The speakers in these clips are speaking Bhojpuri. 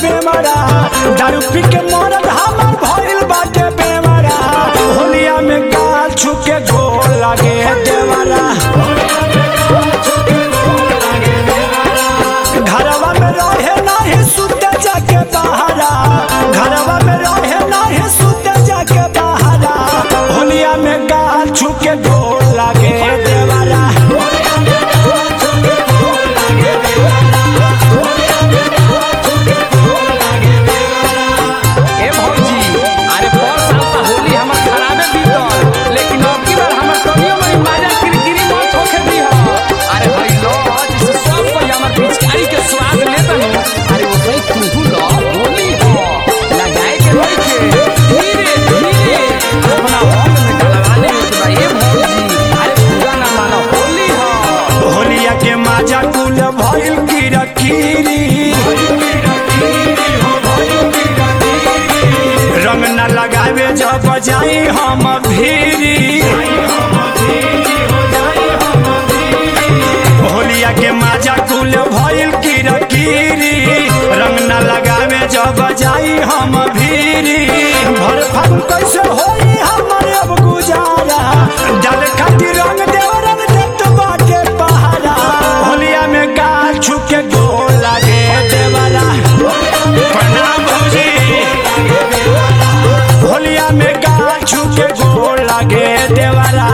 बेमरा दारू पी के मरद हमर भइल बाटे बेमरा होलिया में गाल छुके गोल लागे देवरा घरवा में रहे नाही सुते जाके बहारा घरवा में रहे नाही सुते जाके बहारा होलिया में गाल छुके गोल लागे देवरा रंग न लगावे जब जाई हम भीरी होलिया के माजा कुल भइल किरकिरी रंग न लगावे जब जाई हम भीरी भर फागुन कैसे होई हमर अब गुजारा जल खातिर रंग देवरन देत बाटे पहारा होलिया में गाल छुके गोल लागे देवरा प्रणाम भौजी होलिया में गाल छुके गोल लागे देवरा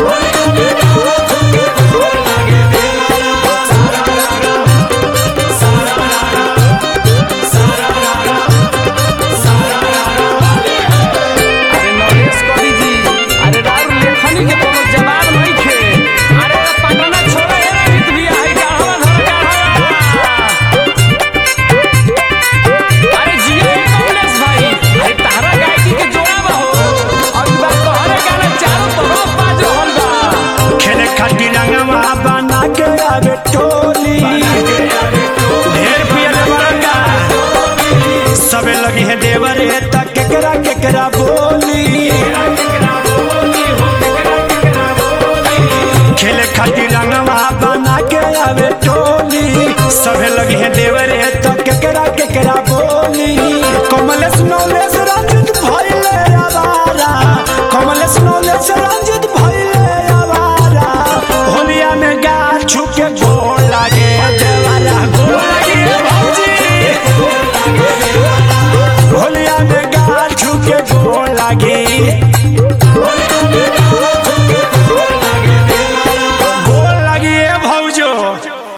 सबे लगी है देवरे तक केकरा केकरा बोली खेले खातिर रंगवा बना के आवे टोली सबे लगी है देवरे तक केकरा केकरा बोली।